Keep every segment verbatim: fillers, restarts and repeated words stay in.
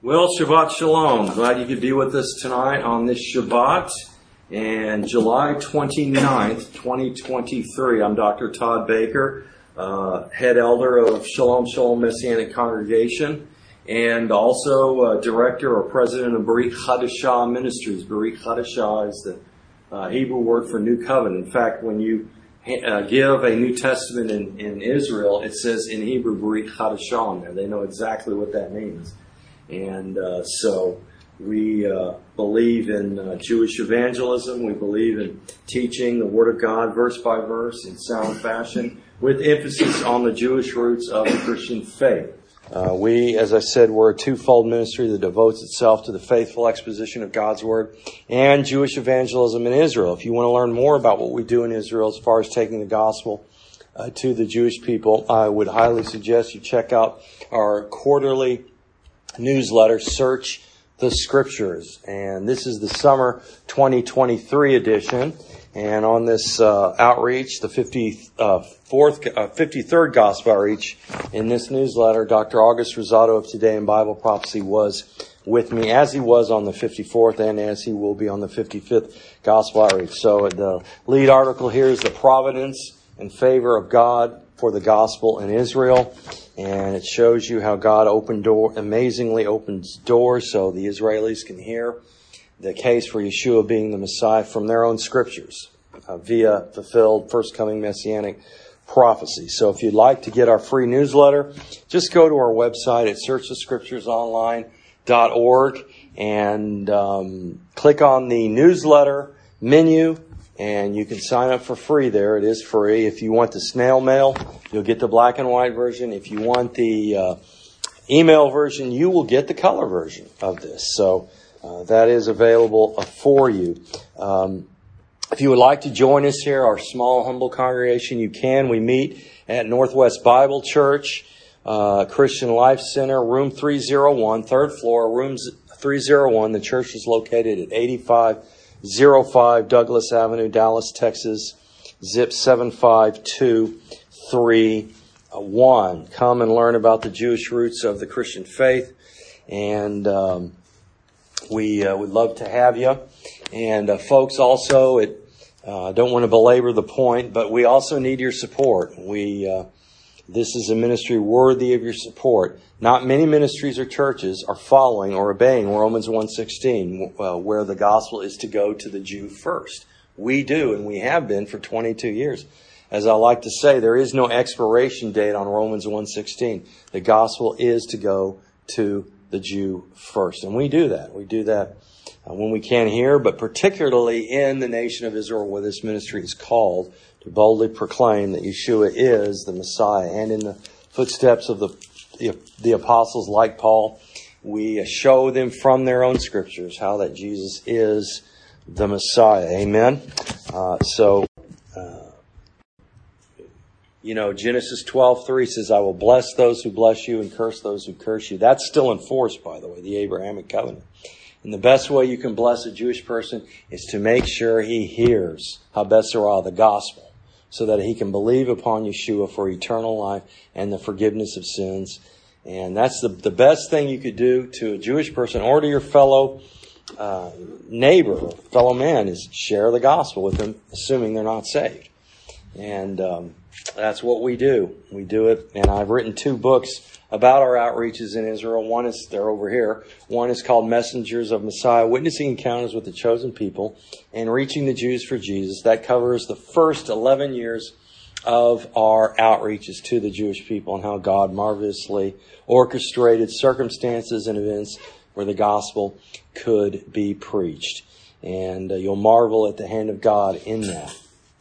Well, Shabbat Shalom. Glad you could be with us tonight on this Shabbat. And July twenty-ninth, twenty twenty-three, I'm Doctor Todd Baker, uh, head elder of Shalom Shalom Messianic Congregation, and also uh, director or president of Barit Chadashah Ministries. Barit Chadashah is the uh, Hebrew word for New Covenant. In fact, when you uh, give a New Testament in, in Israel, it says in Hebrew Barit Chadashah on there. They know exactly what that means. And uh, so we uh, believe in uh, Jewish evangelism. We believe in teaching the Word of God verse by verse in sound fashion with emphasis on the Jewish roots of the Christian faith. Uh, we, as I said, we're a twofold ministry that devotes itself to the faithful exposition of God's Word and Jewish evangelism in Israel. If you want to learn more about what we do in Israel as far as taking the gospel uh, to the Jewish people, I would highly suggest you check out our quarterly newsletter, Search the Scriptures. And this is the summer twenty twenty-three edition. And on this uh, outreach, the fifty-fourth, uh, fifty-third Gospel Outreach, in this newsletter, Doctor August Rosado of Today in Bible Prophecy was with me, as he was on the fifty-fourth and as he will be on the fifty-fifth Gospel Outreach. So the lead article here is the providence and favor of God for the gospel in Israel. And it shows you how God opened door, amazingly opens doors so the Israelis can hear the case for Yeshua being the Messiah from their own scriptures uh, via fulfilled first coming messianic prophecy. So if you'd like to get our free newsletter, just go to our website at search the scriptures online dot org and um, click on the newsletter menu. And you can sign up for free there. It is free. If you want the snail mail, you'll get the black and white version. If you want the uh, email version, you will get the color version of this. So uh, that is available uh, for you. Um, if you would like to join us here, our small, humble congregation, you can. We meet at Northwest Bible Church, uh, Christian Life Center, room three oh one, third floor, room three oh one. The church is located at eighty-five oh five Douglas Avenue, Dallas, Texas, zip seven five two three one. Come and learn about the Jewish roots of the Christian faith, and um, we uh, would love to have you. And uh, folks, also, it uh, don't want to belabor the point, but we also need your support. We uh, this is a ministry worthy of your support. Not many ministries or churches are following or obeying Romans one sixteen, uh, where the gospel is to go to the Jew first. We do, and we have been for twenty-two years. As I like to say, there is no expiration date on Romans one sixteen. The gospel is to go to the Jew first. And we do that. We do that uh, when we can here, but particularly in the nation of Israel where this ministry is called to boldly proclaim that Yeshua is the Messiah. And in the footsteps of the The, the apostles like Paul, we show them from their own scriptures how that Jesus is the Messiah. Amen. Uh, so, uh, you know, Genesis twelve three says, I will bless those who bless you and curse those who curse you. That's still in force, by the way, the Abrahamic covenant. And the best way you can bless a Jewish person is to make sure he hears Habesarah, the gospel, so that he can believe upon Yeshua for eternal life and the forgiveness of sins. And that's the, the best thing you could do to a Jewish person or to your fellow uh, neighbor, or fellow man, is share the gospel with them, assuming they're not saved. And um, that's what we do. We do it. And I've written two books about our outreaches in Israel. One is, they're over here. One is called Messengers of Messiah, Witnessing Encounters with the Chosen People and Reaching the Jews for Jesus. That covers the first eleven years of our outreaches to the Jewish people and how God marvelously orchestrated circumstances and events where the gospel could be preached. And uh, you'll marvel at the hand of God in that.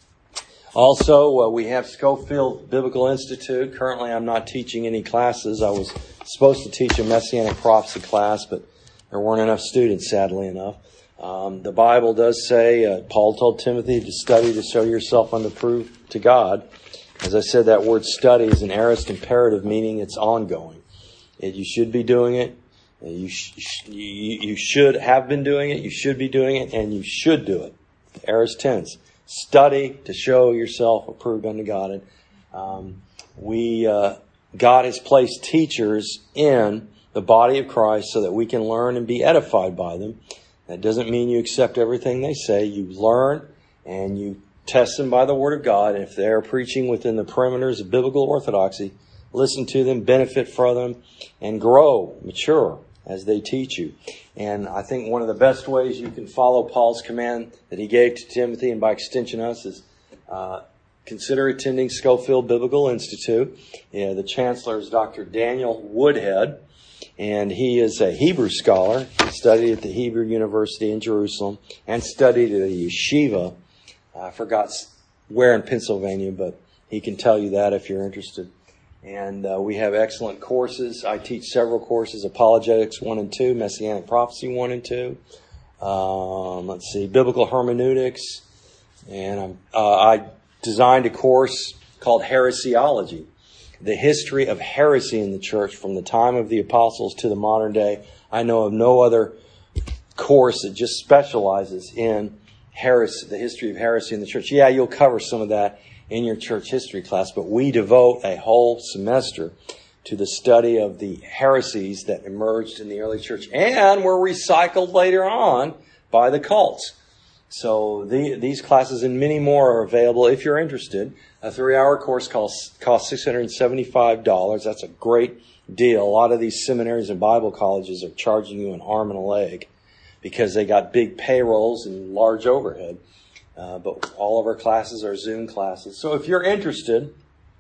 Also, uh, we have Schofield Biblical Institute. Currently, I'm not teaching any classes. I was supposed to teach a Messianic Prophecy class, but there weren't enough students, sadly enough. Um, the Bible does say, uh, Paul told Timothy to study to show yourself unapproved to God. As I said, that word study is an aorist imperative, meaning it's ongoing. It, you should be doing it. You, sh- you, you should have been doing it. You should be doing it, and you should do it. Aorist tense. Study to show yourself approved unto God. And um, we, uh, God has placed teachers in the body of Christ so that we can learn and be edified by them. That doesn't mean you accept everything they say. You learn and you test them by the Word of God. And if they're preaching within the perimeters of biblical orthodoxy, listen to them, benefit from them, and grow, mature as they teach you. And I think one of the best ways you can follow Paul's command that he gave to Timothy, and by extension us, is uh, consider attending Scofield Biblical Institute. Yeah, the chancellor is Doctor Daniel Woodhead, and he is a Hebrew scholar. He studied at the Hebrew University in Jerusalem and studied at a yeshiva. I forgot where in Pennsylvania, but he can tell you that if you're interested. And uh, we have excellent courses. I teach several courses: Apologetics one and two, Messianic Prophecy one and two. Um, let's see, Biblical Hermeneutics, and I'm, uh, I designed a course called Heresiology, the history of heresy in the church from the time of the apostles to the modern day. I know of no other course that just specializes in heresy, the history of heresy in the church. Yeah, you'll cover some of that in your church history class, but we devote a whole semester to the study of the heresies that emerged in the early church and were recycled later on by the cults. So the, these classes and many more are available if you're interested. A three-hour course costs, costs six hundred seventy-five dollars. That's a great deal. A lot of these seminaries and Bible colleges are charging you an arm and a leg because they got big payrolls and large overhead. Uh, but all of our classes are Zoom classes. So if you're interested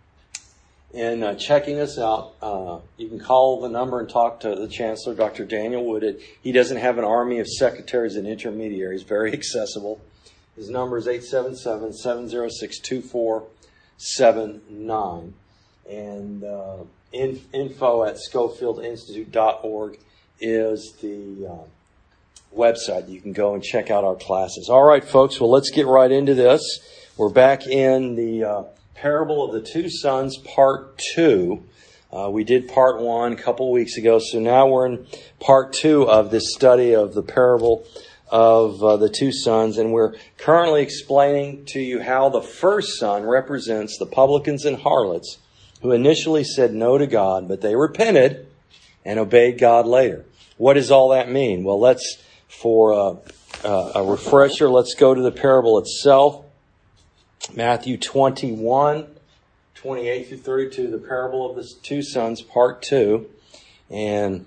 in uh, checking us out, uh, you can call the number and talk to the Chancellor, Doctor Daniel Woodhead. He doesn't have an army of secretaries and intermediaries. Very accessible. His number is eight seven seven, seven zero six, two four seven nine. And uh, in, info at schofield institute dot org is the Uh, website. You can go and check out our classes. All right, folks. Well, let's get right into this. We're back in the uh, parable of the two sons, part two. Uh, we did part one a couple weeks ago, so now we're in part two of this study of the parable of uh, the two sons, and we're currently explaining to you how the first son represents the publicans and harlots who initially said no to God, but they repented and obeyed God later. What does all that mean? Well, let's For uh, uh, a refresher, let's go to the parable itself. Matthew twenty-one, twenty-eight through thirty-two, the parable of the two sons, part two. And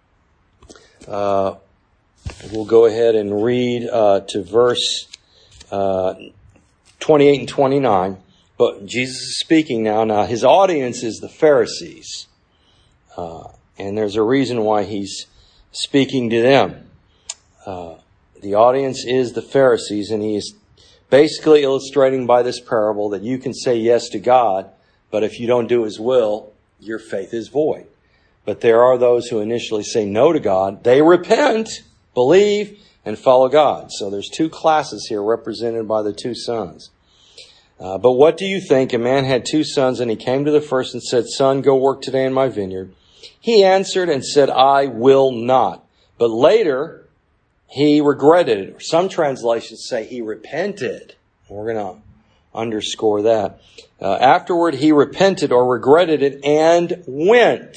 uh, we'll go ahead and read uh, to verse uh, twenty-eight and twenty-nine. But Jesus is speaking now. Now, his audience is the Pharisees. Uh, and there's a reason why he's speaking to them. Uh, the audience is the Pharisees, and he is basically illustrating by this parable that you can say yes to God, but if you don't do his will, your faith is void. But there are those who initially say no to God. They repent, believe, and follow God. So there's two classes here represented by the two sons. Uh, but what do you think? A man had two sons, and he came to the first and said, "Son, go work today in my vineyard." He answered and said, "I will not." But later he regretted it. Some translations say he repented. We're going to underscore that. Uh, afterward, he repented or regretted it and went.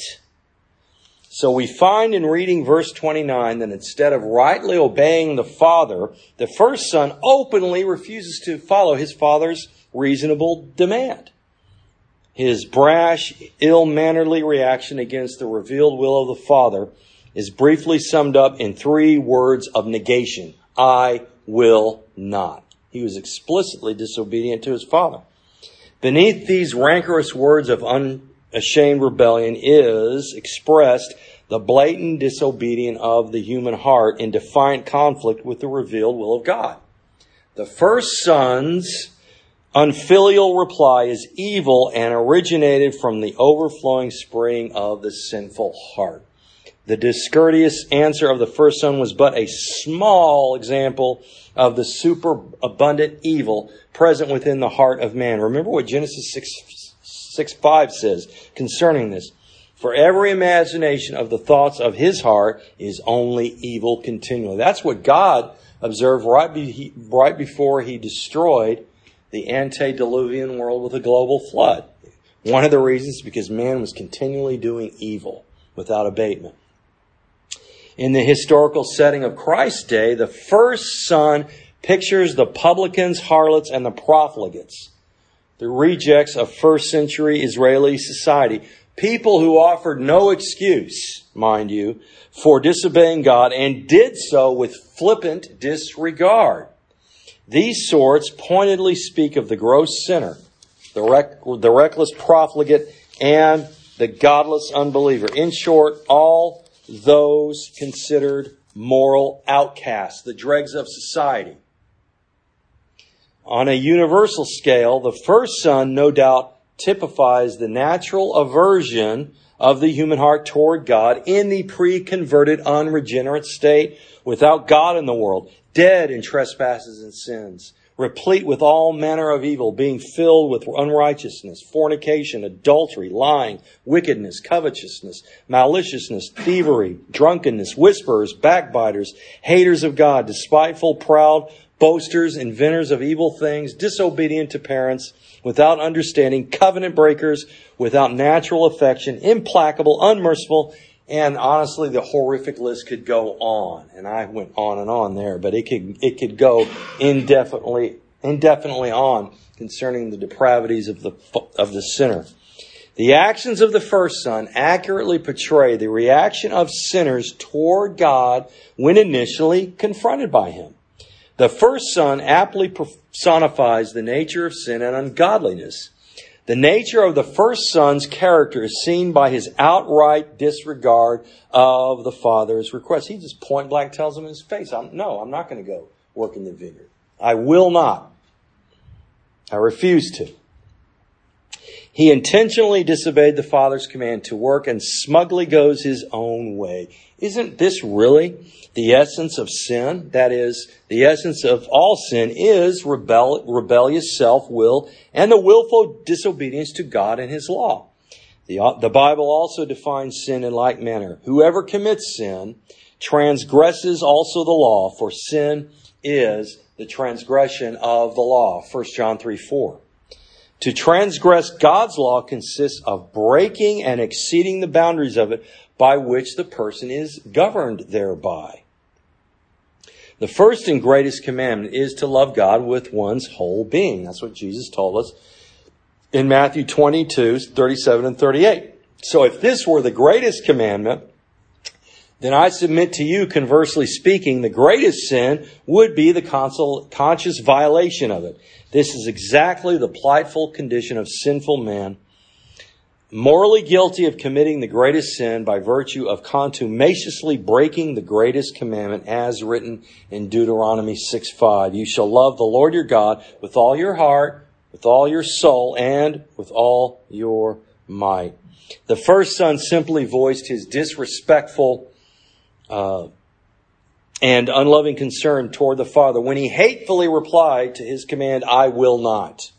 So we find in reading verse twenty-nine that instead of rightly obeying the father, the first son openly refuses to follow his father's reasonable demand. His brash, ill-mannerly reaction against the revealed will of the father is briefly summed up in three words of negation. I will not. He was explicitly disobedient to his father. Beneath these rancorous words of unashamed rebellion is expressed the blatant disobedience of the human heart in defiant conflict with the revealed will of God. The first son's unfilial reply is evil and originated from the overflowing spring of the sinful heart. The discourteous answer of the first son was but a small example of the superabundant evil present within the heart of man. Remember what Genesis six, six five says concerning this. For every imagination of the thoughts of his heart is only evil continually. That's what God observed right, be, right before he destroyed the antediluvian world with a global flood. One of the reasons is because man was continually doing evil without abatement. In the historical setting of Christ's day, the first son pictures the publicans, harlots, and the profligates, the rejects of first century Israeli society. People who offered no excuse, mind you, for disobeying God and did so with flippant disregard. These sorts pointedly speak of the gross sinner, the, rec- the reckless profligate, and the godless unbeliever. In short, all those considered moral outcasts, the dregs of society. On a universal scale, the first son no doubt typifies the natural aversion of the human heart toward God in the pre-converted, unregenerate state, without God in the world, dead in trespasses and sins, replete with all manner of evil, being filled with unrighteousness, fornication, adultery, lying, wickedness, covetousness, maliciousness, thievery, drunkenness, whisperers, backbiters, haters of God, despiteful, proud, boasters, inventors of evil things, disobedient to parents, without understanding, covenant breakers, without natural affection, implacable, unmerciful, and honestly, the horrific list could go on. And I went on and on there, but it could it could go indefinitely indefinitely on concerning the depravities of the of the sinner. The actions of the first son accurately portray the reaction of sinners toward God when initially confronted by him. The first son aptly personifies the nature of sin and ungodliness. The nature of the first son's character is seen by his outright disregard of the father's request. He just point blank tells him in his face, I'm, no, I'm not going to go work in the vineyard. I will not. I refuse to. He intentionally disobeyed the father's command to work and smugly goes his own way. Isn't this really the essence of sin? That is, the essence of all sin is rebel, rebellious self-will and the willful disobedience to God and His law. The, the Bible also defines sin in like manner. Whoever commits sin transgresses also the law, for sin is the transgression of the law. First John three four. To transgress God's law consists of breaking and exceeding the boundaries of it by which the person is governed thereby. The first and greatest commandment is to love God with one's whole being. That's what Jesus told us in Matthew twenty-two, thirty-seven and thirty-eight. So if this were the greatest commandment, then I submit to you, conversely speaking, the greatest sin would be the conscious violation of it. This is exactly the plightful condition of sinful man, morally guilty of committing the greatest sin by virtue of contumaciously breaking the greatest commandment as written in Deuteronomy six five. You shall love the Lord your God with all your heart, with all your soul, and with all your might. The first son simply voiced his disrespectful uh, and unloving concern toward the father when he hatefully replied to his command, I will not.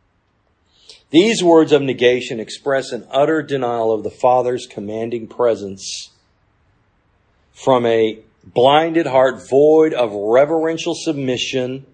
These words of negation express an utter denial of the Father's commanding presence from a blinded heart void of reverential submission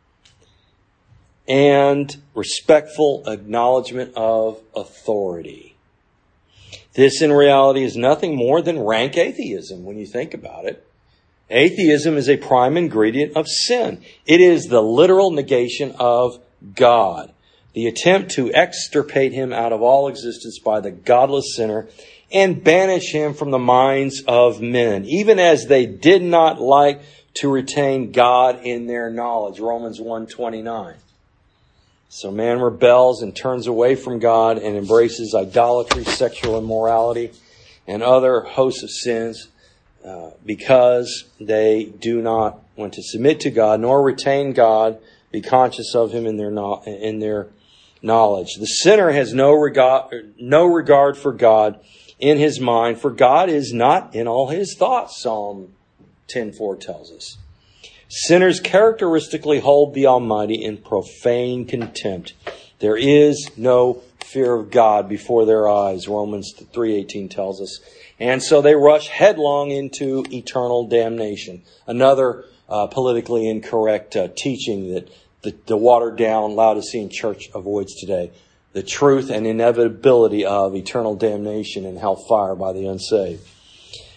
and respectful acknowledgement of authority. This in reality is nothing more than rank atheism when you think about it. Atheism is a prime ingredient of sin. It is the literal negation of God. The attempt to extirpate him out of all existence by the godless sinner and banish him from the minds of men, even as they did not like to retain God in their knowledge. Romans one twenty-nine. So man rebels and turns away from God and embraces idolatry, sexual immorality, and other hosts of sins uh, because they do not want to submit to God nor retain God, be conscious of Him in their no- in their knowledge. The sinner has no regard, no regard for God in his mind, for God is not in all his thoughts, Psalm ten four tells us. Sinners characteristically hold the Almighty in profane contempt. There is no fear of God before their eyes, Romans three eighteen tells us. And so they rush headlong into eternal damnation. Another uh, politically incorrect uh, teaching that the, the watered-down Laodicean church avoids today. The truth and inevitability of eternal damnation and hellfire by the unsaved.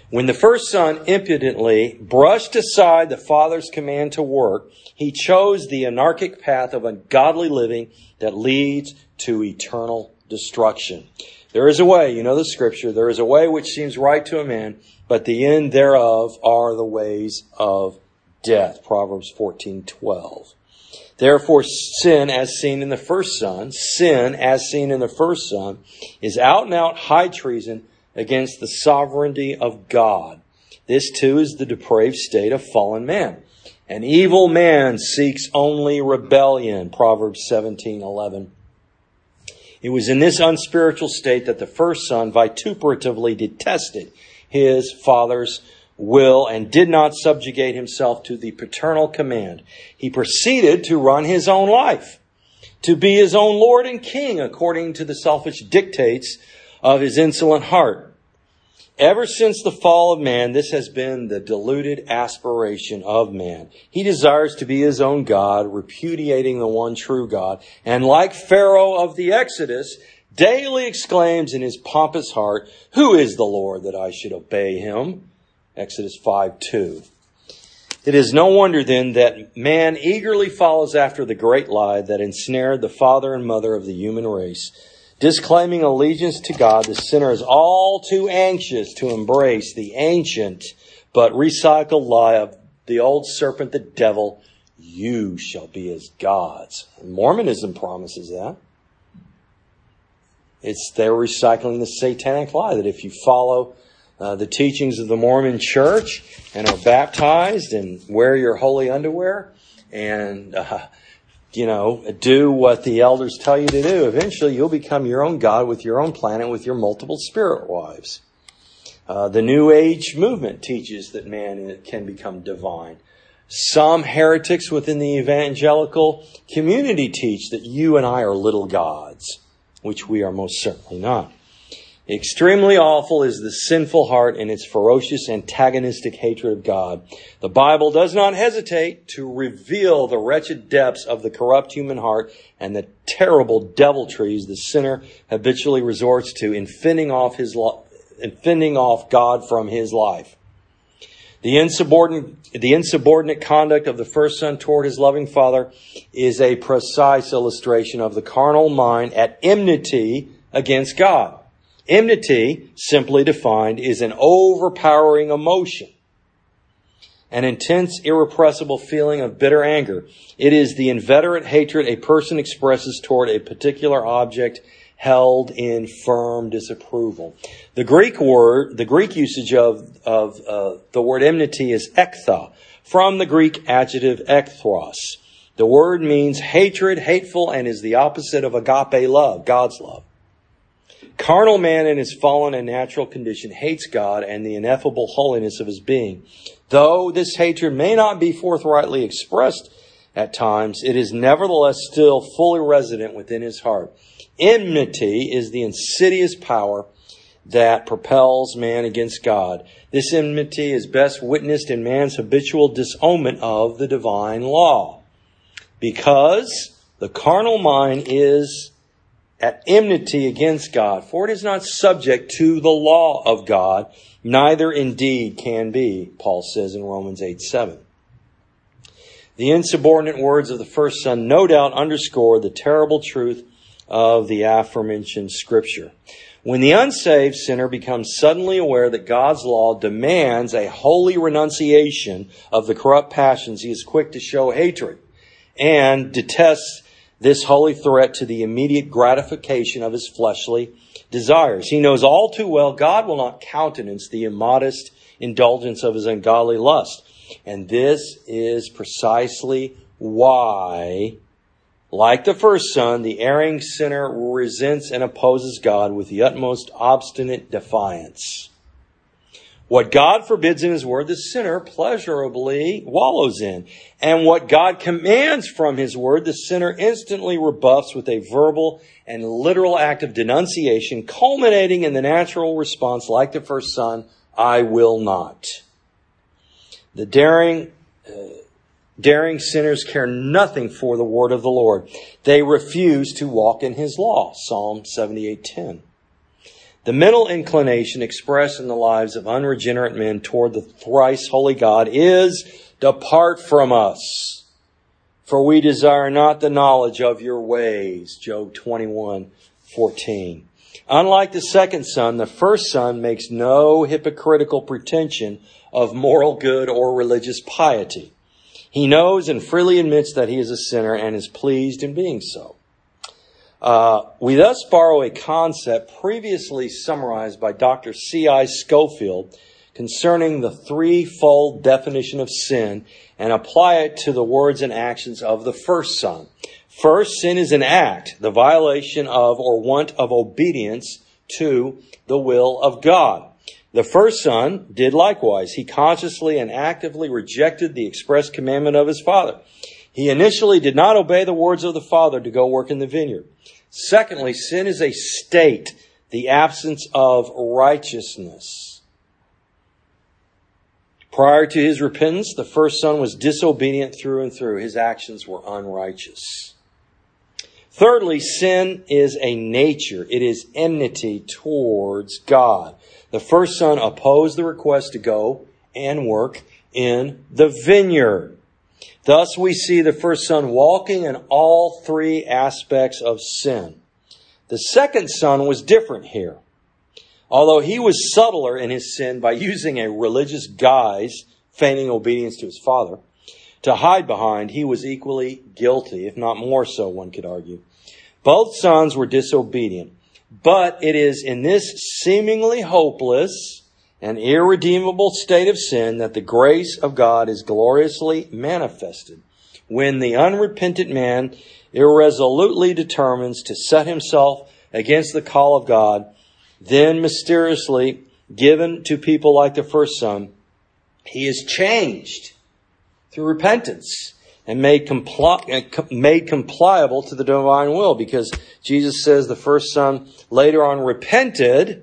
When the first son impudently brushed aside the father's command to work, he chose the anarchic path of ungodly living that leads to eternal destruction. There is a way, you know the scripture, there is a way which seems right to a man, but the end thereof are the ways of death. Proverbs fourteen twelve. Therefore, sin as seen in the first son, sin as seen in the first son, is out and out high treason against the sovereignty of God. This too is the depraved state of fallen man. An evil man seeks only rebellion. Proverbs seventeen eleven. It was in this unspiritual state that the first son vituperatively detested his father's will and did not subjugate himself to the paternal command. He proceeded to run his own life, to be his own Lord and King according to the selfish dictates of his insolent heart. Ever since the fall of man, this has been the deluded aspiration of man. He desires to be his own God, repudiating the one true God, and like Pharaoh of the Exodus, daily exclaims in his pompous heart, "Who is the Lord that I should obey him?" Exodus five two. It is no wonder then that man eagerly follows after the great lie that ensnared the father and mother of the human race. Disclaiming allegiance to God, the sinner is all too anxious to embrace the ancient but recycled lie of the old serpent, the devil, "You shall be as gods." Mormonism promises that. It's they're recycling the satanic lie that if you follow uh, the teachings of the Mormon church and are baptized and wear your holy underwear and uh, you know, do what the elders tell you to do, eventually you'll become your own God with your own planet with your multiple spirit wives. Uh, the New Age movement teaches that man can become divine. Some heretics within the evangelical community teach that you and I are little gods, which we are most certainly not. Extremely awful is the sinful heart and its ferocious antagonistic hatred of God. The Bible does not hesitate to reveal the wretched depths of the corrupt human heart and the terrible deviltries the sinner habitually resorts to in fending off his lo- in fending off God from his life. The insubordinate, the insubordinate conduct of the first son toward his loving father is a precise illustration of the carnal mind at enmity against God. Enmity, simply defined, is an overpowering emotion, an intense, irrepressible feeling of bitter anger. It is the inveterate hatred a person expresses toward a particular object held in firm disapproval. The Greek word, the Greek usage of, of uh, the word enmity is ektha, from the Greek adjective ekthros. The word means hatred, hateful, and is the opposite of agape love, God's love. Carnal man in his fallen and natural condition hates God and the ineffable holiness of his being. Though this hatred may not be forthrightly expressed at times, it is nevertheless still fully resident within his heart. Enmity is the insidious power that propels man against God. This enmity is best witnessed in man's habitual disownment of the divine law. Because the carnal mind is at enmity against God, for it is not subject to the law of God, neither indeed can be, Paul says in Romans eight seven. The insubordinate words of the first son no doubt underscore the terrible truth of the aforementioned scripture. When the unsaved sinner becomes suddenly aware that God's law demands a holy renunciation of the corrupt passions, he is quick to show hatred and detests this holy threat to the immediate gratification of his fleshly desires. He knows all too well God will not countenance the immodest indulgence of his ungodly lust. And this is precisely why, like the first son, the erring sinner resents and opposes God with the utmost obstinate defiance. What God forbids in his word, the sinner pleasurably wallows in. And what God commands from his word, the sinner instantly rebuffs with a verbal and literal act of denunciation, culminating in the natural response, like the first son, "I will not." The daring, uh, daring sinners care nothing for the word of the Lord. They refuse to walk in his law. Psalm seventy-eight ten. The mental inclination expressed in the lives of unregenerate men toward the thrice holy God is, depart from us, for we desire not the knowledge of your ways. Job twenty-one fourteen. Unlike the second son, the first son makes no hypocritical pretension of moral good or religious piety. He knows and freely admits that he is a sinner and is pleased in being so. Uh, we thus borrow a concept previously summarized by Doctor C I Scofield concerning the threefold definition of sin and apply it to the words and actions of the first son. First, sin is an act, the violation of or want of obedience to the will of God. The first son did likewise. He consciously and actively rejected the express commandment of his father. He initially did not obey the words of the father to go work in the vineyard. Secondly, sin is a state, the absence of righteousness. Prior to his repentance, the first son was disobedient through and through. His actions were unrighteous. Thirdly, sin is a nature. It is enmity towards God. The first son opposed the request to go and work in the vineyard. Thus, we see the first son walking in all three aspects of sin. The second son was different here. Although he was subtler in his sin by using a religious guise, feigning obedience to his father, to hide behind, he was equally guilty, if not more so, one could argue. Both sons were disobedient, but it is in this seemingly hopeless and irredeemable state of sin that the grace of God is gloriously manifested when the unrepentant man irresolutely determines to set himself against the call of God, then mysteriously given to people like the first son, he is changed through repentance and made, compli- made compliable to the divine will, because Jesus says the first son later on repented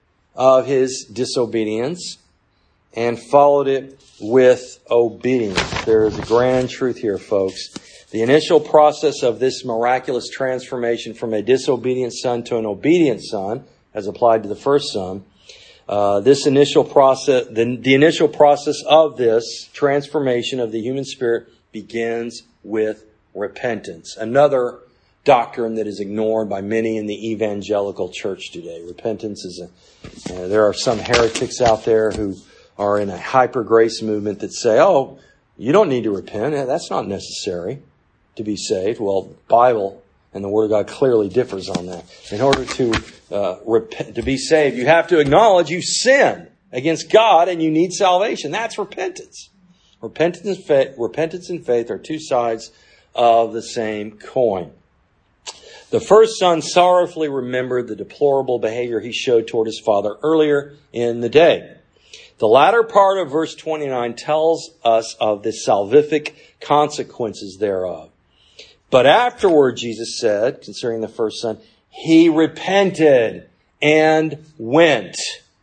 of his disobedience and followed it with obedience. There is a grand truth here, folks. The initial process of this miraculous transformation from a disobedient son to an obedient son, as applied to the first son, uh, this initial process, the, the initial process of this transformation of the human spirit begins with repentance. Another doctrine that is ignored by many in the evangelical church today. Repentance is a, uh, there are some heretics out there who are in a hyper grace movement that say, oh, you don't need to repent. That's not necessary to be saved. Well, the Bible and the Word of God clearly differs on that. In order to uh, repent, to be saved, you have to acknowledge you sin against God and you need salvation. That's repentance. Repentance and faith, repentance and faith are two sides of the same coin. The first son sorrowfully remembered the deplorable behavior he showed toward his father earlier in the day. The latter part of verse twenty-nine tells us of the salvific consequences thereof. But afterward, Jesus said, concerning the first son, he repented and went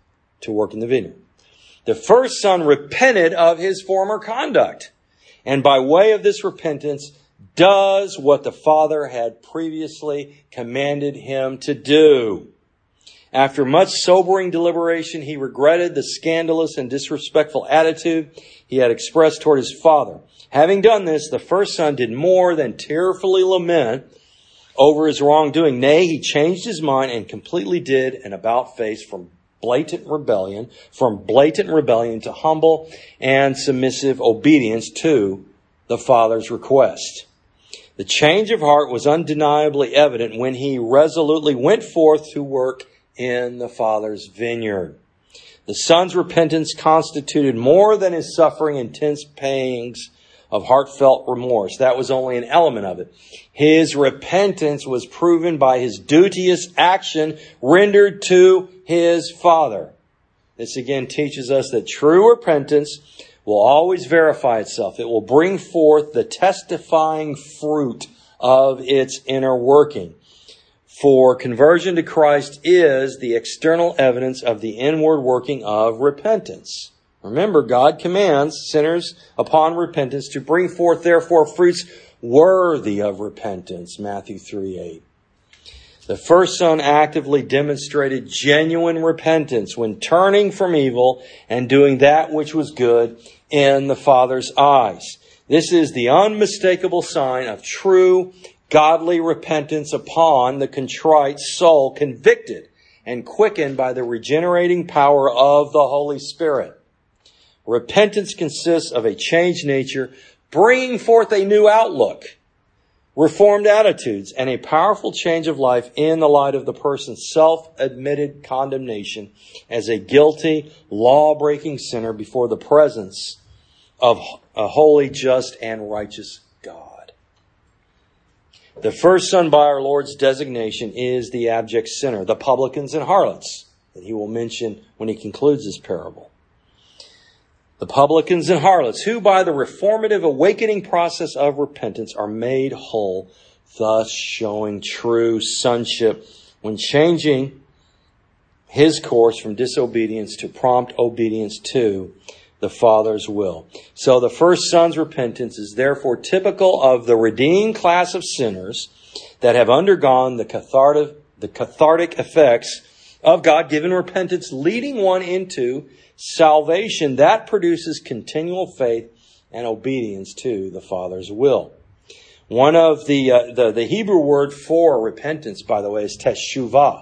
to work in the vineyard. The first son repented of his former conduct, and by way of this repentance, does what the father had previously commanded him to do. After much sobering deliberation, he regretted the scandalous and disrespectful attitude he had expressed toward his father. Having done this, the first son did more than tearfully lament over his wrongdoing. Nay, he changed his mind and completely did an about-face from blatant rebellion, from blatant rebellion to humble and submissive obedience to the father's request. The change of heart was undeniably evident when he resolutely went forth to work in the father's vineyard. The son's repentance constituted more than his suffering intense pangs of heartfelt remorse. That was only an element of it. His repentance was proven by his duteous action rendered to his father. This again teaches us that true repentance will always verify itself. It will bring forth the testifying fruit of its inner working. For conversion to Christ is the external evidence of the inward working of repentance. Remember, God commands sinners upon repentance to bring forth therefore fruits worthy of repentance. Matthew three eight. The first son actively demonstrated genuine repentance when turning from evil and doing that which was good in the Father's eyes. This is the unmistakable sign of true godly repentance upon the contrite soul, convicted and quickened by the regenerating power of the Holy Spirit. Repentance consists of a changed nature, bringing forth a new outlook, reformed attitudes, and a powerful change of life in the light of the person's self-admitted condemnation as a guilty, law-breaking sinner before the presence of a holy, just, and righteous God. The first son by our Lord's designation is the abject sinner, the publicans and harlots, that he will mention when he concludes this parable. The publicans and harlots, who by the reformative awakening process of repentance are made whole, thus showing true sonship when changing his course from disobedience to prompt obedience to the Father's will. So the first son's repentance is therefore typical of the redeemed class of sinners that have undergone the cathartic, the cathartic effects of God-given repentance, leading one into salvation that produces continual faith and obedience to the Father's will. One of the, uh, the, the Hebrew word for repentance, by the way, is teshuvah.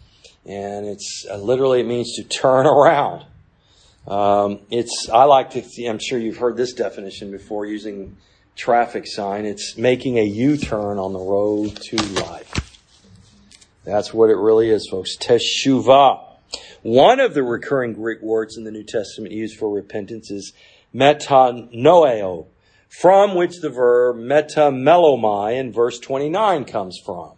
And it's uh, literally, it means to turn around. Um, it's, I like to, I'm sure you've heard this definition before using traffic sign. It's making a U-turn on the road to life. That's what it really is, folks. Teshuvah. One of the recurring Greek words in the New Testament used for repentance is metanoeo, from which the verb metamelomai in verse twenty-nine comes from.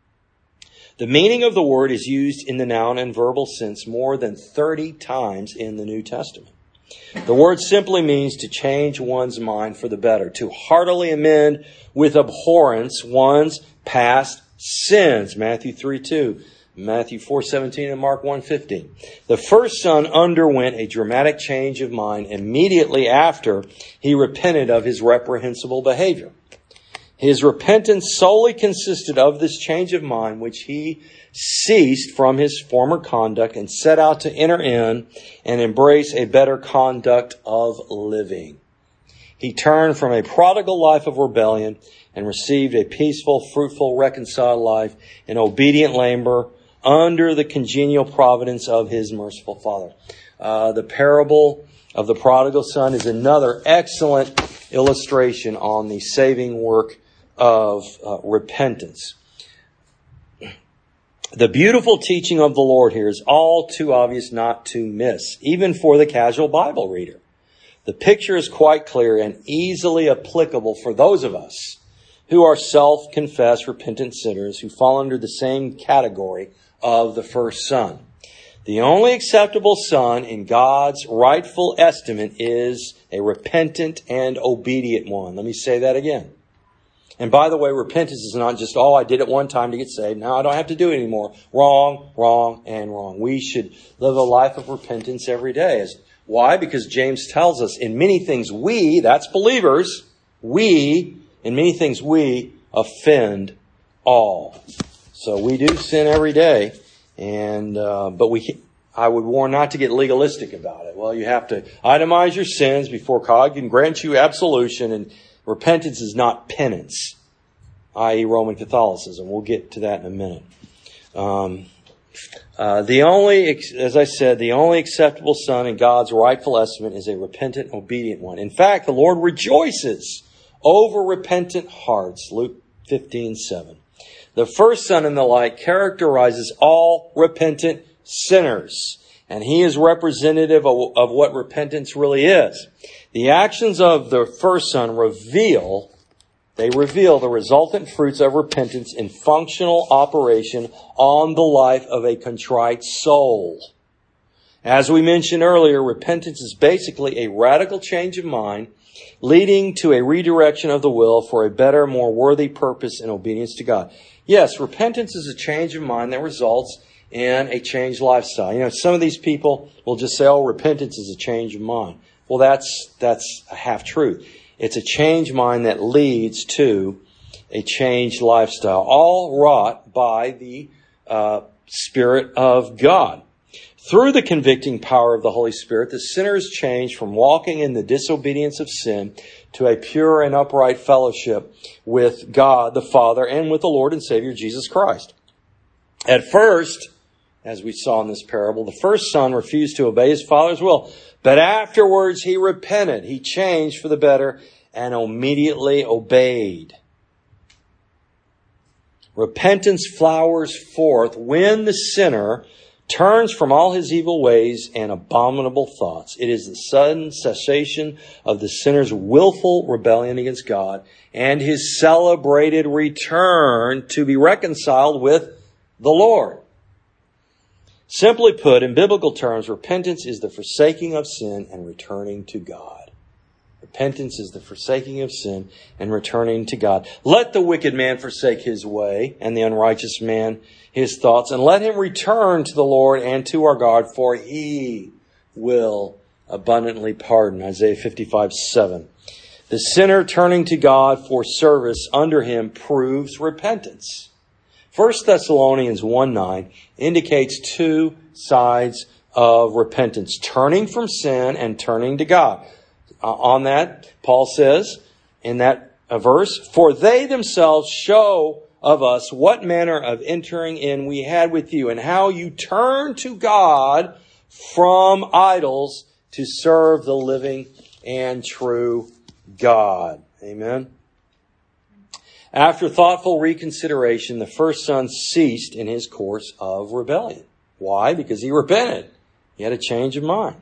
The meaning of the word is used in the noun and verbal sense more than thirty times in the New Testament. The word simply means to change one's mind for the better, to heartily amend with abhorrence one's past sins. Matthew three two, Matthew four seventeen, and Mark one fifteen. The first son underwent a dramatic change of mind immediately after he repented of his reprehensible behavior. His repentance solely consisted of this change of mind, which he ceased from his former conduct and set out to enter in and embrace a better conduct of living. He turned from a prodigal life of rebellion and received a peaceful, fruitful, reconciled life in obedient labor under the congenial providence of his merciful Father. Uh, the parable of the prodigal son is another excellent illustration on the saving work of uh, repentance. The beautiful teaching of the Lord here is all too obvious not to miss, even for the casual Bible reader. The picture is quite clear and easily applicable for those of us who are self-confessed repentant sinners who fall under the same category of the first son. The only acceptable son in God's rightful estimate is a repentant and obedient one. Let me say that again. And by the way, repentance is not just, oh, I did it one time to get saved. Now I don't have to do it anymore. Wrong, wrong, and wrong. We should live a life of repentance every day. Why? Because James tells us in many things we, that's believers, we, in many things we offend all. So we do sin every day. And, uh, but we, I would warn not to get legalistic about it. Well, you have to itemize your sins before God can grant you absolution, and repentance is not penance, that is. Roman Catholicism. We'll get to that in a minute. Um, uh, the only, as I said, the only acceptable son in God's rightful estimate is a repentant, obedient one. In fact, the Lord rejoices over repentant hearts. Luke fifteen seven. The first son in the light characterizes all repentant sinners, and he is representative of, of what repentance really is. The actions of the first son reveal, they reveal the resultant fruits of repentance in functional operation on the life of a contrite soul. As we mentioned earlier, repentance is basically a radical change of mind, leading to a redirection of the will for a better, more worthy purpose in obedience to God. Yes, repentance is a change of mind that results in a changed lifestyle. You know, some of these people will just say, oh, repentance is a change of mind. Well, that's that's a half truth. It's a change of mind that leads to a changed lifestyle, all wrought by the uh, Spirit of God. Through the convicting power of the Holy Spirit, the sinner is changed from walking in the disobedience of sin to a pure and upright fellowship with God the Father and with the Lord and Savior Jesus Christ. At first, as we saw in this parable, the first son refused to obey his father's will, but afterwards he repented. He changed for the better and immediately obeyed. Repentance flowers forth when the sinner turns from all his evil ways and abominable thoughts. It is the sudden cessation of the sinner's willful rebellion against God and his celebrated return to be reconciled with the Lord. Simply put, in biblical terms, repentance is the forsaking of sin and returning to God. Repentance is the forsaking of sin and returning to God. Let the wicked man forsake his way and the unrighteous man his thoughts, and let him return to the Lord and to our God, for He will abundantly pardon. Isaiah fifty-five seven. The sinner turning to God for service under Him proves repentance. First Thessalonians one nine indicates two sides of repentance, turning from sin and turning to God. Uh, on that, Paul says in that uh, verse, for they themselves show of us what manner of entering in we had with you, and how you turned to God from idols to serve the living and true God. Amen. After thoughtful reconsideration, the first son ceased in his course of rebellion. Why? Because he repented. He had a change of mind.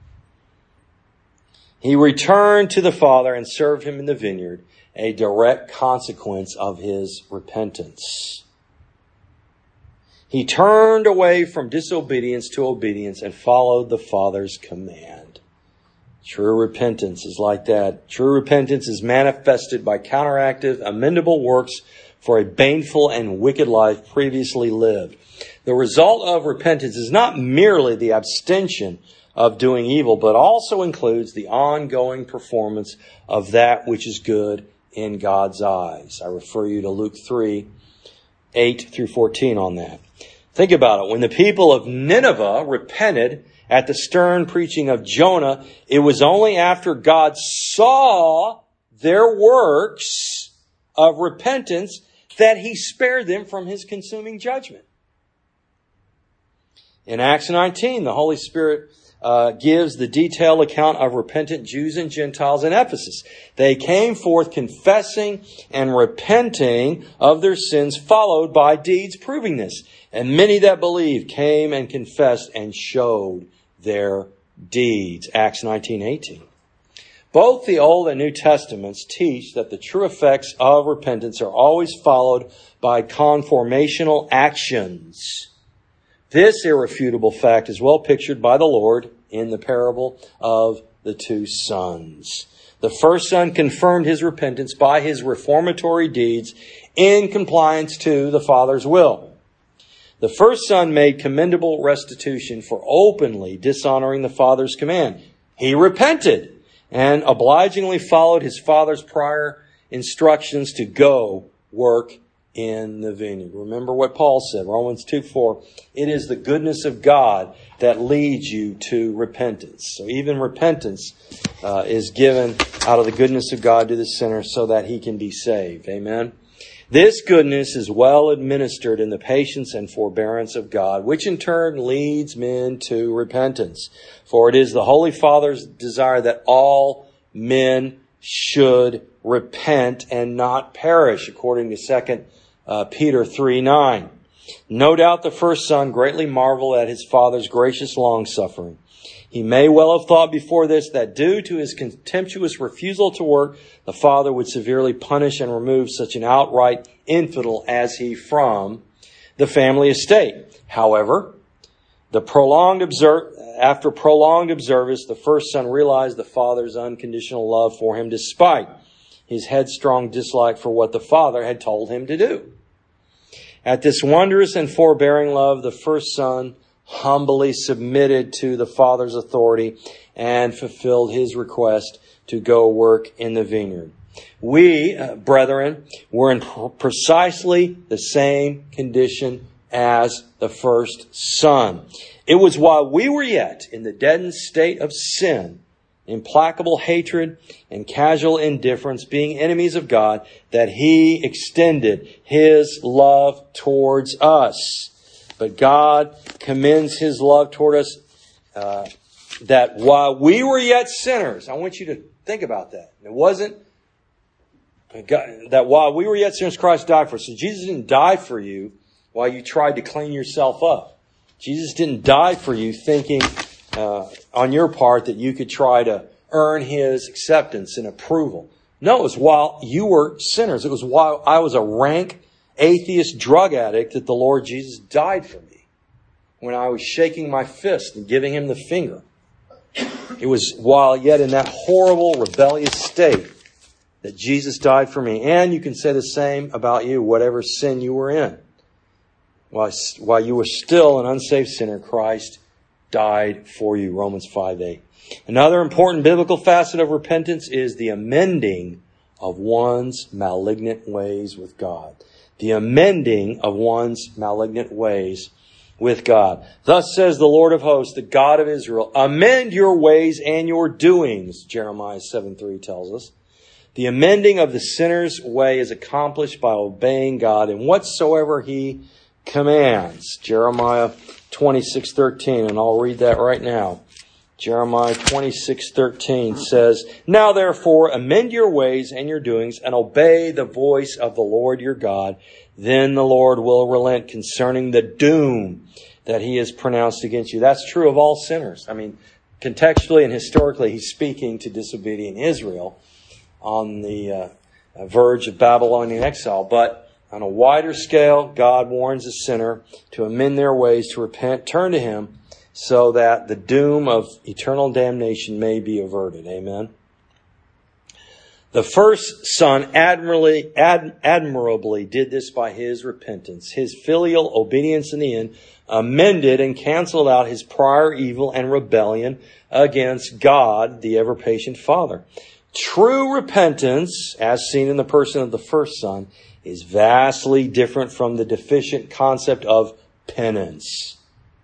He returned to the Father and served Him in the vineyard, a direct consequence of his repentance. He turned away from disobedience to obedience and followed the Father's command. True repentance is like that. True repentance is manifested by counteractive, amendable works for a baneful and wicked life previously lived. The result of repentance is not merely the abstention of doing evil, but also includes the ongoing performance of that which is good in God's eyes. I refer you to Luke three, eight through fourteen on that. Think about it. When the people of Nineveh repented at the stern preaching of Jonah, it was only after God saw their works of repentance that He spared them from His consuming judgment. In Acts nineteen, the Holy Spirit Uh, gives the detailed account of repentant Jews and Gentiles in Ephesus. They came forth confessing and repenting of their sins, followed by deeds proving this. And many that believed came and confessed and showed their deeds. Acts nineteen eighteen. Both the Old and New Testaments teach that the true effects of repentance are always followed by conformational actions. This irrefutable fact is well pictured by the Lord in the parable of the two sons. The first son confirmed his repentance by his reformatory deeds in compliance to the Father's will. The first son made commendable restitution for openly dishonoring the Father's command. He repented and obligingly followed his father's prior instructions to go work in the vineyard. Remember what Paul said, Romans two four. It is the goodness of God that leads you to repentance. So even repentance uh, is given out of the goodness of God to the sinner so that he can be saved. Amen. This goodness is well administered in the patience and forbearance of God, which in turn leads men to repentance. For it is the Holy Father's desire that all men should repent and not perish, according to Second Uh, Peter three nine. No doubt the first son greatly marveled at his father's gracious long-suffering. He may well have thought before this that due to his contemptuous refusal to work, the father would severely punish and remove such an outright infidel as he from the family estate. However, the prolonged observe, after prolonged observance, the first son realized the father's unconditional love for him despite his headstrong dislike for what the Father had told him to do. At this wondrous and forbearing love, the first son humbly submitted to the Father's authority and fulfilled his request to go work in the vineyard. We, uh, brethren, were in pr- precisely the same condition as the first son. It was while we were yet in the deadened state of sin, implacable hatred and casual indifference, being enemies of God, that He extended His love towards us. But God commends His love toward us, uh, that while we were yet sinners, I want you to think about that. It wasn't God, that while we were yet sinners, Christ died for us. So Jesus didn't die for you while you tried to clean yourself up. Jesus didn't die for you thinking uh, on your part that you could try to earn His acceptance and approval. No, it was while you were sinners. It was while I was a rank atheist drug addict that the Lord Jesus died for me. When I was shaking my fist and giving Him the finger. It was while yet in that horrible, rebellious state that Jesus died for me. And you can say the same about you, whatever sin you were in. While, while you were still an unsaved sinner, Christ died for you. Romans five eight. Another important biblical facet of repentance is the amending of one's malignant ways with God. The amending of one's malignant ways with God. Thus says the Lord of hosts, the God of Israel, amend your ways and your doings, Jeremiah seven three tells us. The amending of the sinner's way is accomplished by obeying God in whatsoever He commands. Jeremiah twenty-six thirteen, and I'll read that right now. Jeremiah twenty-six thirteen says, now therefore amend your ways and your doings and obey the voice of the Lord your God. Then the Lord will relent concerning the doom that He has pronounced against you. That's true of all sinners. I mean, contextually and historically, He's speaking to disobedient Israel on the uh, verge of Babylonian exile. But on a wider scale, God warns the sinner to amend their ways, to repent, turn to Him, so that the doom of eternal damnation may be averted. Amen. The first son admirably, ad, admirably did this by his repentance. His filial obedience in the end amended and canceled out his prior evil and rebellion against God, the ever-patient Father. True repentance, as seen in the person of the first son, is vastly different from the deficient concept of penance.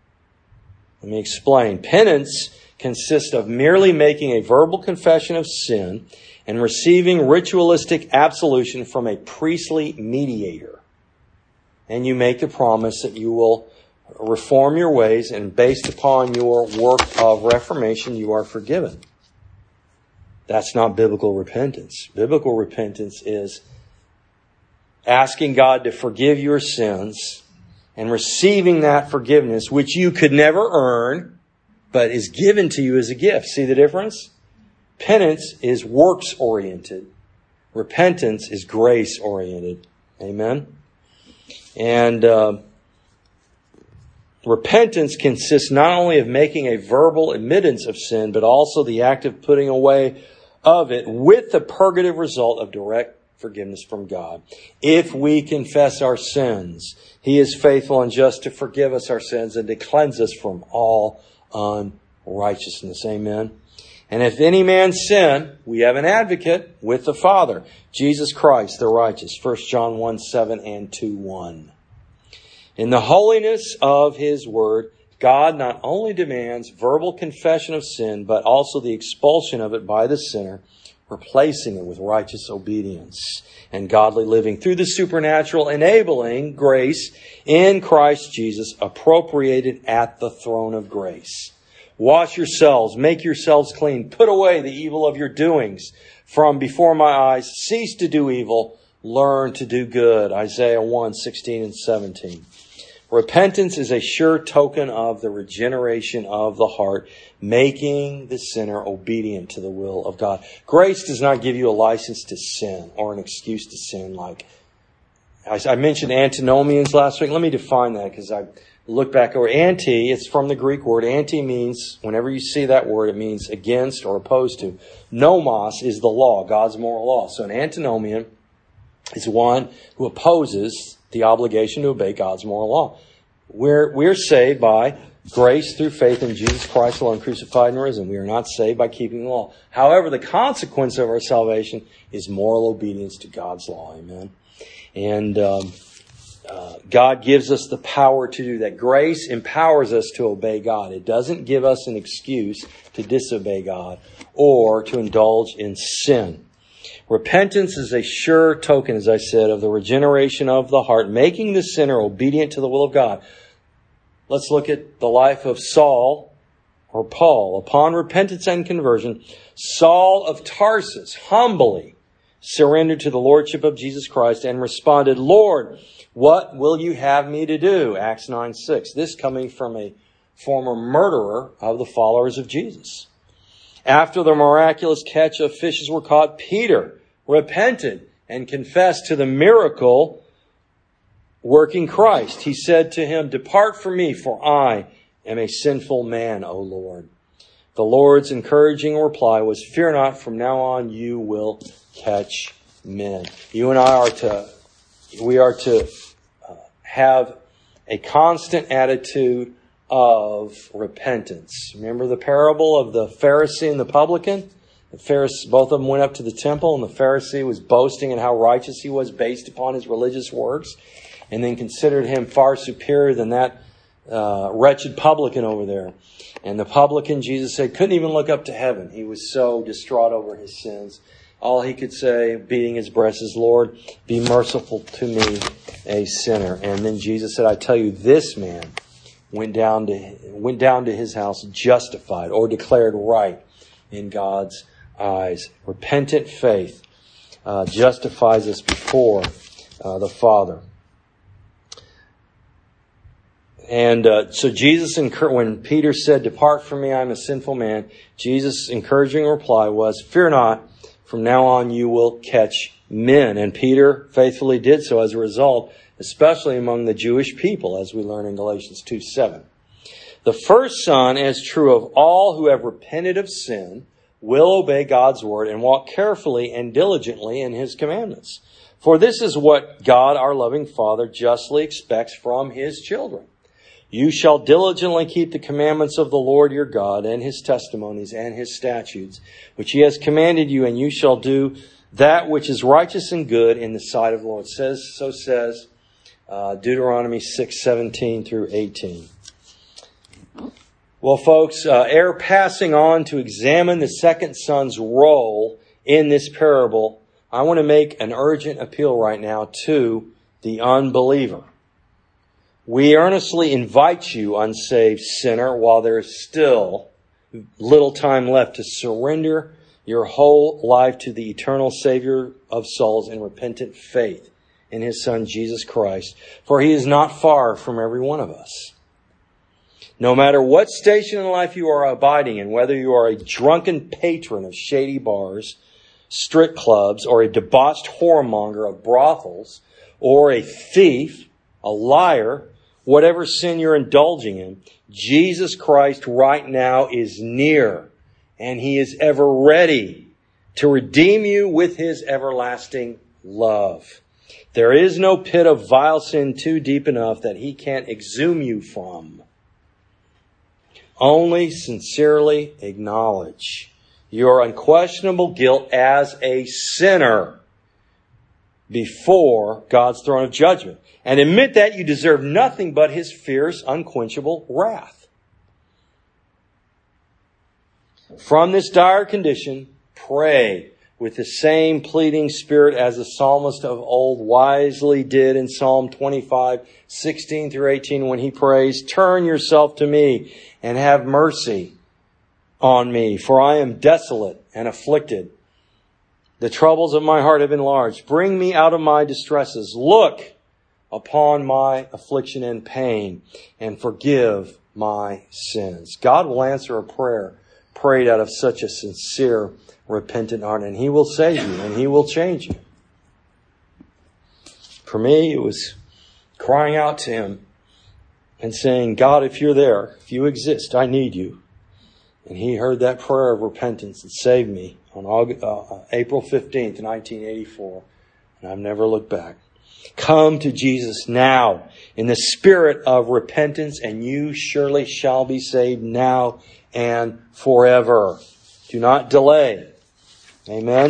Let me explain. Penance consists of merely making a verbal confession of sin and receiving ritualistic absolution from a priestly mediator. And you make the promise that you will reform your ways, and based upon your work of reformation, you are forgiven. That's not biblical repentance. Biblical repentance is asking God to forgive your sins and receiving that forgiveness, which you could never earn, but is given to you as a gift. See the difference? Penance is works-oriented. Repentance is grace-oriented. Amen? And uh, repentance consists not only of making a verbal admittance of sin, but also the active putting away of it with the purgative result of direct forgiveness from God. If we confess our sins, He is faithful and just to forgive us our sins and to cleanse us from all unrighteousness. Amen. And if any man sin, we have an advocate with the Father, Jesus Christ, the righteous. First John one seven and two one. In the holiness of His word, God not only demands verbal confession of sin, but also the expulsion of it by the sinner, replacing it with righteous obedience and godly living through the supernatural enabling grace in Christ Jesus, appropriated at the throne of grace. Wash yourselves, make yourselves clean, put away the evil of your doings from before my eyes. Cease to do evil, learn to do good. Isaiah one sixteen and seventeen. Repentance is a sure token of the regeneration of the heart, making the sinner obedient to the will of God. Grace does not give you a license to sin or an excuse to sin. Like I mentioned antinomians last week. Let me define that because I look back over. Anti, it's from the Greek word. Anti means, whenever you see that word, it means against or opposed to. Nomos is the law, God's moral law. So an antinomian is one who opposes the obligation to obey God's moral law. We're, we're saved by grace through faith in Jesus Christ alone, crucified and risen. We are not saved by keeping the law. However, the consequence of our salvation is moral obedience to God's law. Amen. And um, uh, God gives us the power to do that. Grace empowers us to obey God. It doesn't give us an excuse to disobey God or to indulge in sin. Repentance is a sure token, as I said, of the regeneration of the heart, making the sinner obedient to the will of God. Let's look at the life of Saul or Paul. Upon repentance and conversion, Saul of Tarsus humbly surrendered to the lordship of Jesus Christ and responded, "Lord, what will you have me to do?" Acts nine six. This coming from a former murderer of the followers of Jesus. After the miraculous catch of fishes were caught, Peter repented and confessed to the miracle working Christ. He said to him, "Depart from me, for I am a sinful man, O Lord." The Lord's encouraging reply was, "Fear not, from now on you will catch men." You and I are to, we are to uh, have a constant attitude of repentance. Remember the parable of the Pharisee and the publican? The Pharisee, both of them went up to the temple, and the Pharisee was boasting in how righteous he was based upon his religious works, and then considered him far superior than that uh, wretched publican over there. And the publican, Jesus said, couldn't even look up to heaven. He was so distraught over his sins. All he could say, beating his breast, is, "Lord, be merciful to me, a sinner." And then Jesus said, "I tell you, this man went down to went down to his house justified," or declared right in God's eyes. Repentant faith uh, justifies us before uh, the Father. And uh, so Jesus, when Peter said, "Depart from me, I am a sinful man," Jesus' encouraging reply was, "Fear not, from now on you will catch men." And Peter faithfully did so as a result, especially among the Jewish people, as we learn in Galatians two seven. The first son, as true of all who have repented of sin, will obey God's word and walk carefully and diligently in his commandments. For this is what God, our loving Father, justly expects from his children. "You shall diligently keep the commandments of the Lord your God and his testimonies and his statutes, which he has commanded you, and you shall do that which is righteous and good in the sight of the Lord." It says, so says uh, Deuteronomy six seventeen through eighteen. Well, folks, uh, ere passing on to examine the second son's role in this parable, I want to make an urgent appeal right now to the unbeliever. We earnestly invite you, unsaved sinner, while there is still little time left, to surrender your whole life to the eternal Savior of souls in repentant faith in his Son, Jesus Christ. For he is not far from every one of us. No matter what station in life you are abiding in, whether you are a drunken patron of shady bars, strip clubs, or a debauched whoremonger of brothels, or a thief, a liar, whatever sin you're indulging in, Jesus Christ right now is near, and he is ever ready to redeem you with his everlasting love. There is no pit of vile sin too deep enough that he can't exhume you from. Only sincerely acknowledge your unquestionable guilt as a sinner before God's throne of judgment, and admit that you deserve nothing but his fierce, unquenchable wrath. From this dire condition, pray with the same pleading spirit as the psalmist of old wisely did in Psalm twenty-five, sixteen through eighteen, when he prays, "Turn yourself to me and have mercy on me, for I am desolate and afflicted. The troubles of my heart have enlarged. Bring me out of my distresses. Look upon my affliction and pain, and forgive my sins." God will answer a prayer prayed out of such a sincere, repentant heart, and he will save you, and he will change you. For me, it was crying out to him and saying, "God, if you're there, if you exist, I need you." And he heard that prayer of repentance and saved me on August, uh, April fifteenth, nineteen eighty-four. And I've never looked back. Come to Jesus now in the spirit of repentance, and you surely shall be saved now and forever. Do not delay. Amen.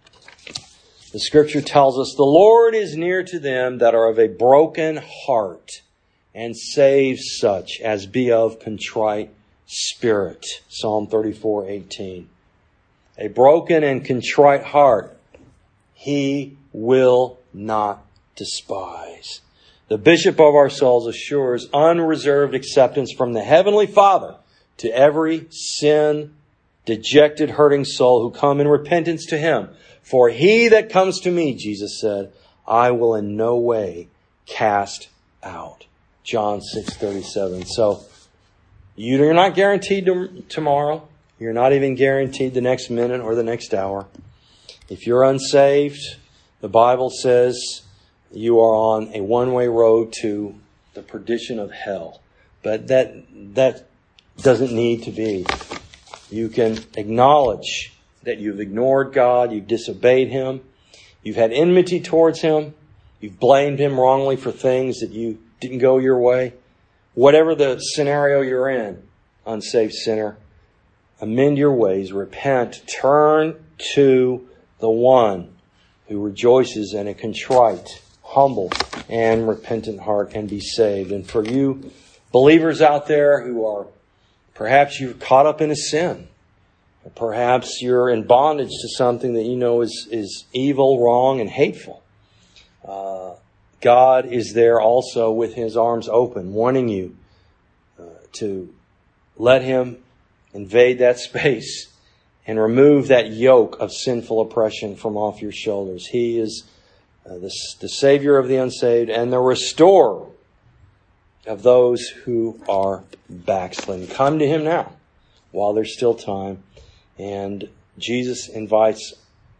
The scripture tells us, the Lord is near to them that are of a broken heart, and saves such as be of contrite spirit. Psalm thirty-four eighteen. A broken and contrite heart He will not despise. The Bishop of our souls assures unreserved acceptance from the Heavenly Father to every sin, dejected, hurting soul who come in repentance to Him. For he that comes to me, Jesus said, I will in no way cast out. John six thirty-seven. So you're not guaranteed to tomorrow. You're not even guaranteed the next minute or the next hour. If you're unsaved, the Bible says you are on a one-way road to the perdition of hell. But that that doesn't need to be. You can acknowledge that you've ignored God, you've disobeyed Him, you've had enmity towards Him, you've blamed Him wrongly for things that you didn't go your way. Whatever the scenario you're in, unsaved sinner, amend your ways, repent, turn to the one who rejoices in a contrite, humble, and repentant heart, and be saved. And for you believers out there who are, perhaps you're caught up in a sin, or perhaps you're in bondage to something that you know is, is evil, wrong, and hateful. Uh, God is there also with His arms open, wanting you uh, to let Him invade that space and remove that yoke of sinful oppression from off your shoulders. He is uh, the, the Savior of the unsaved and the restorer of those who are backslidden. Come to Him now while there's still time. And Jesus invites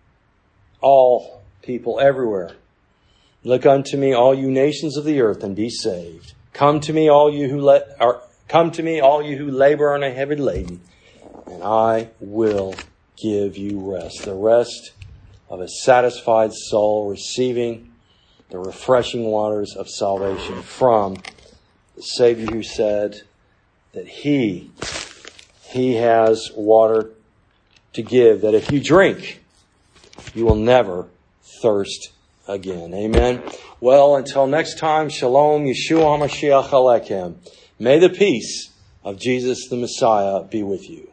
all people everywhere. Look unto me, all you nations of the earth, and be saved. Come to me, all you who let, or come to me, all you who labor and are heavy laden, and I will give you rest. The rest of a satisfied soul receiving the refreshing waters of salvation from the Savior who said that He, He has water to give, that if you drink, you will never thirst again. Amen. Well, until next time, Shalom, Yeshua HaMashiach Alechem. May the peace of Jesus the Messiah be with you.